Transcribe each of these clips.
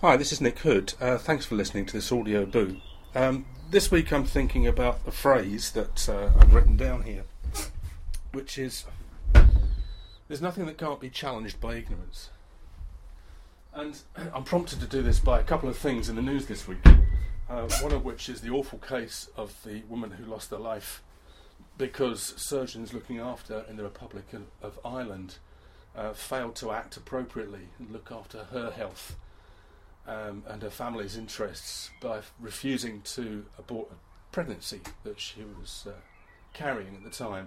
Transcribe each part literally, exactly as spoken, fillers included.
Hi, this is Nick Hood. Uh, thanks for listening to this audio boo. Um, this week I'm thinking about a phrase that uh, I've written down here, which is, there's nothing that can't be challenged by ignorance. And I'm prompted to do this by a couple of things in the news this week, uh, one of which is the awful case of the woman who lost her life because surgeons looking after in the Republic of, of Ireland uh, failed to act appropriately and look after her health Um, and her family's interests by f- refusing to abort a pregnancy that she was uh, carrying at the time.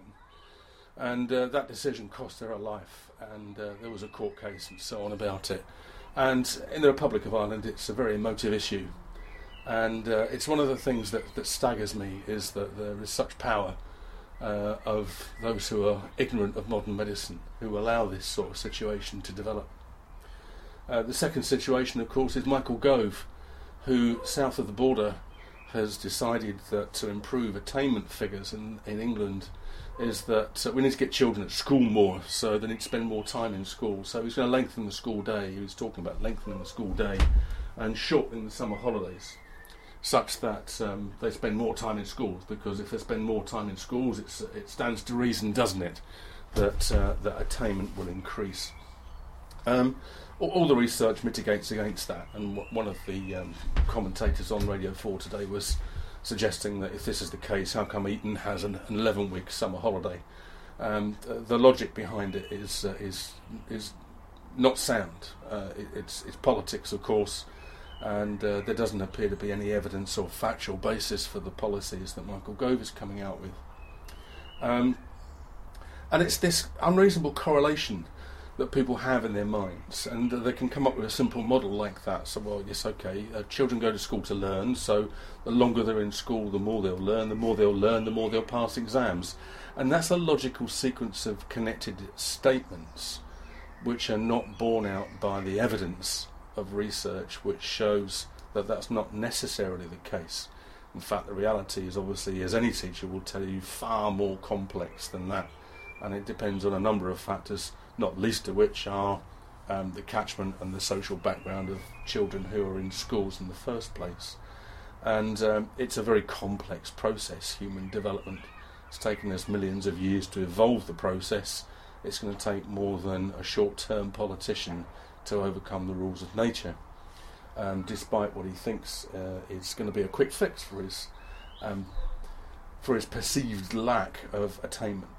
And uh, that decision cost her her life, and uh, there was a court case and so on about it. And in the Republic of Ireland it's a very emotive issue, and uh, it's one of the things that, that staggers me, is that there is such power uh, of those who are ignorant of modern medicine, who allow this sort of situation to develop. Uh, the second situation, of course, is Michael Gove, who, south of the border, has decided that to improve attainment figures in, in England is that uh, we need to get children at school more, so they need to spend more time in school. So he's going to lengthen the school day. He was talking about lengthening the school day and shortening the summer holidays, such that um, they spend more time in schools, because if they spend more time in schools, it's, it stands to reason, doesn't it, that, uh, that attainment will increase. Um, all, all the research mitigates against that, and w- one of the um, commentators on Radio four today was suggesting that if this is the case, how come Eton has an eleven-week summer holiday? Um, the, the logic behind it is uh, is is not sound. Uh, it, it's it's politics, of course, and uh, there doesn't appear to be any evidence or factual basis for the policies that Michael Gove is coming out with. Um, and it's this unreasonable correlation that people have in their minds, and uh, they can come up with a simple model like that. So, well, yes, okay, uh, children go to school to learn, so the longer they're in school, the more they'll learn, the more they'll learn, the more they'll pass exams. And that's a logical sequence of connected statements which are not borne out by the evidence of research, which shows that that's not necessarily the case. In fact, the reality is, obviously, as any teacher will tell you, far more complex than that, and it depends on a number of factors, not least of which are um, the catchment and the social background of children who are in schools in the first place. And um, it's a very complex process, human development. It's taken us millions of years to evolve the process. It's going to take more than a short-term politician to overcome the rules of nature, um, despite what he thinks uh, is going to be a quick fix for his, um, for his perceived lack of attainment.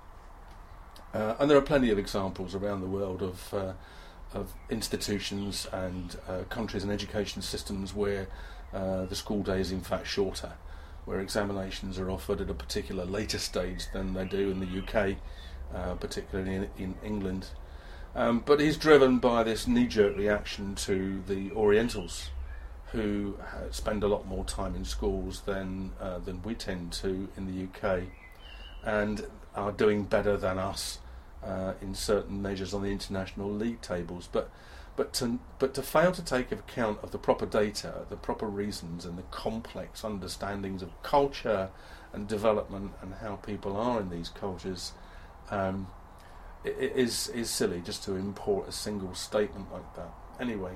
Uh, and there are plenty of examples around the world of uh, of institutions and uh, countries and education systems where uh, the school day is in fact shorter, where examinations are offered at a particular later stage than they do in the U K, uh, particularly in, in England. Um, but he's driven by this knee-jerk reaction to the Orientals, who uh, spend a lot more time in schools than uh, than we tend to in the U K, and are doing better than us uh, in certain measures on the international league tables. But but to but to fail to take account of the proper data, the proper reasons, and the complex understandings of culture and development and how people are in these cultures, um, it is is silly just to import a single statement like that. Anyway,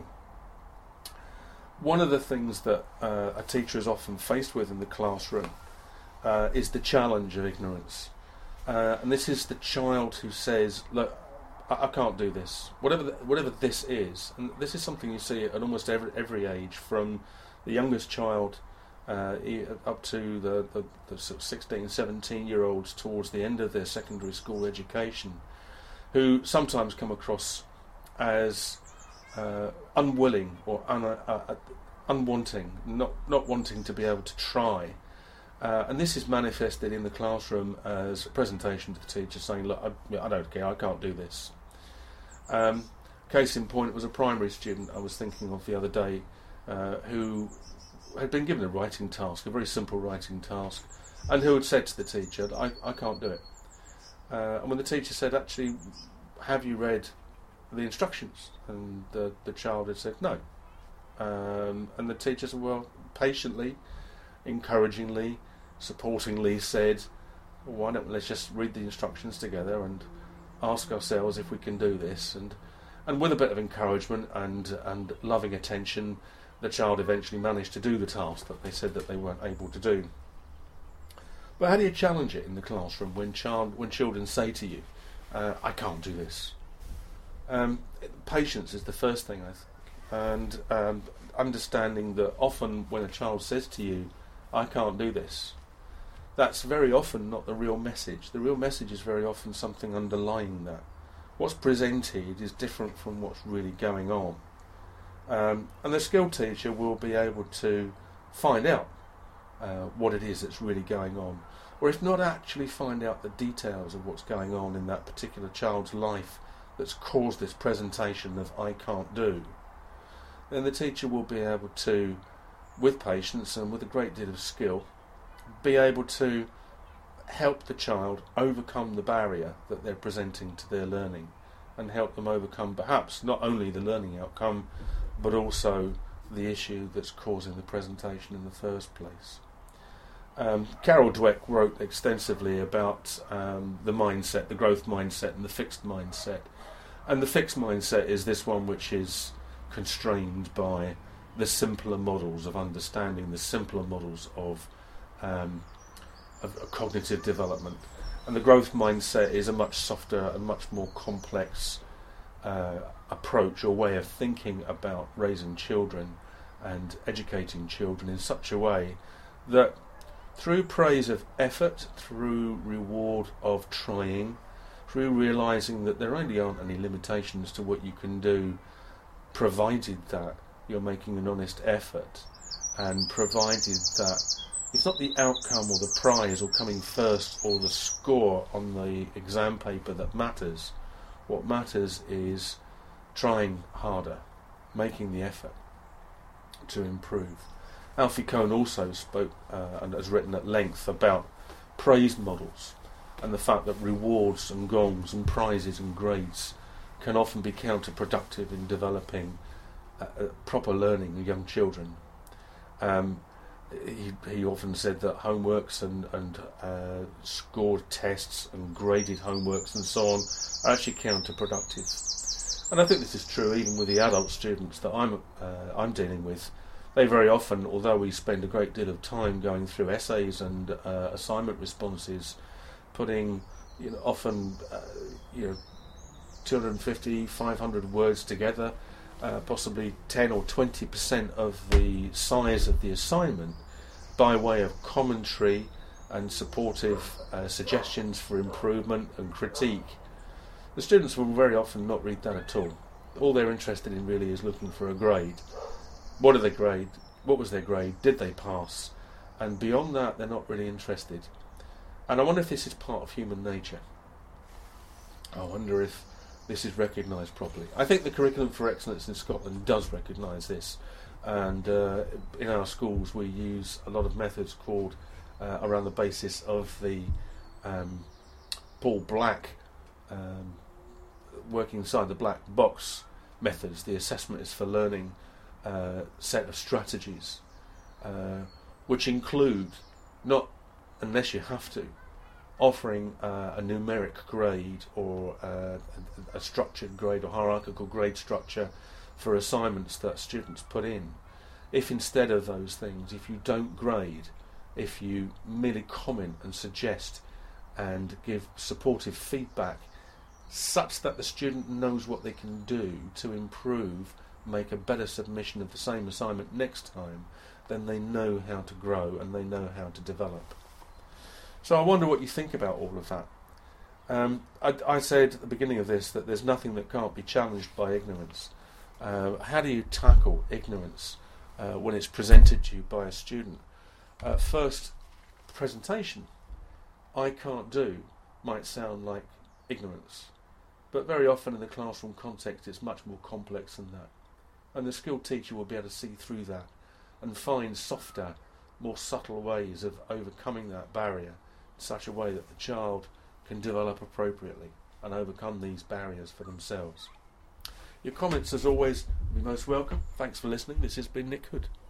one of the things that uh, a teacher is often faced with in the classroom uh, is the challenge of ignorance. Uh, and this is the child who says, look, I, I can't do this. Whatever the, whatever this is, and this is something you see at almost every, every age, from the youngest child uh, up to the, the, the sort of sixteen, seventeen year olds towards the end of their secondary school education, who sometimes come across as uh, unwilling or un, uh, uh, unwanting, not, not wanting to be able to try. Uh, and this is manifested in the classroom as a presentation to the teacher saying, look, I, I don't care, I can't do this. Um, case in point, it was a primary student I was thinking of the other day uh, who had been given a writing task, a very simple writing task, and who had said to the teacher, I, I can't do it. Uh, and when the teacher said, actually, have you read the instructions? And the, the child had said, no. Um, and the teacher said, well, patiently, encouragingly, supportingly said, well, why don't we let's just read the instructions together and ask ourselves if we can do this. And And with a bit of encouragement and, and loving attention, the child eventually managed to do the task that they said that they weren't able to do. But how do you challenge it in the classroom when child when children say to you, uh, I can't do this? Um, patience is the first thing, I think. And um, understanding that often when a child says to you, I can't do this, that's very often not the real message. The real message is very often something underlying that. What's presented is different from what's really going on. Um, and the skill teacher will be able to find out uh, what it is that's really going on. Or if not, actually find out the details of what's going on in that particular child's life that's caused this presentation of I can't do. Then the teacher will be able to, with patience and with a great deal of skill, be able to help the child overcome the barrier that they're presenting to their learning, and help them overcome perhaps not only the learning outcome but also the issue that's causing the presentation in the first place. Um, Carol Dweck wrote extensively about um, the mindset, the growth mindset and the fixed mindset. And the fixed mindset is this one which is constrained by the simpler models of understanding, the simpler models of, um, of, of cognitive development. And the growth mindset is a much softer and much more complex uh, approach or way of thinking about raising children and educating children in such a way that through praise of effort, through reward of trying, through realising that there really aren't any limitations to what you can do, provided that you're making an honest effort, and provided that it's not the outcome or the prize or coming first or the score on the exam paper that matters. What matters is trying harder, making the effort to improve. Alfie Kohn also spoke uh, and has written at length about praise models and the fact that rewards and gongs and prizes and grades can often be counterproductive in developing uh, uh, proper learning in young children. Um, he, he often said that homeworks and, and uh, scored tests and graded homeworks and so on are actually counterproductive. And I think this is true even with the adult students that I'm uh, I'm dealing with. They very often, although we spend a great deal of time going through essays and uh, assignment responses, putting you know, often uh, you know two hundred fifty, five hundred words together, uh, possibly ten or twenty percent of the size of the assignment, by way of commentary and supportive uh, suggestions for improvement and critique. The students will very often not read that at all. All they're interested in really is looking for a grade. What did they grade? What was their grade? Did they pass? And beyond that, they're not really interested. And I wonder if this is part of human nature. I wonder if this is recognised properly. I think the Curriculum for Excellence in Scotland does recognise this. And uh, in our schools we use a lot of methods called, uh, around the basis of the um, Paul Black, um, working inside the black box methods. The assessment is for learning uh, set of strategies, uh, which include, not unless you have to, offering uh, a numeric grade or uh, a, a structured grade or hierarchical grade structure for assignments that students put in. If instead of those things, if you don't grade, if you merely comment and suggest and give supportive feedback such that the student knows what they can do to improve, make a better submission of the same assignment next time, then they know how to grow and they know how to develop. So I wonder what you think about all of that. Um, I, I said at the beginning of this that there's nothing that can't be challenged by ignorance. Uh, how do you tackle ignorance uh, when it's presented to you by a student? Uh, first, presentation. I can't do might sound like ignorance, but very often in the classroom context it's much more complex than that. And the skilled teacher will be able to see through that and find softer, more subtle ways of overcoming that barrier in such a way that the child can develop appropriately and overcome these barriers for themselves. Your comments, as always, will be most welcome. Thanks for listening. This has been Nick Hood.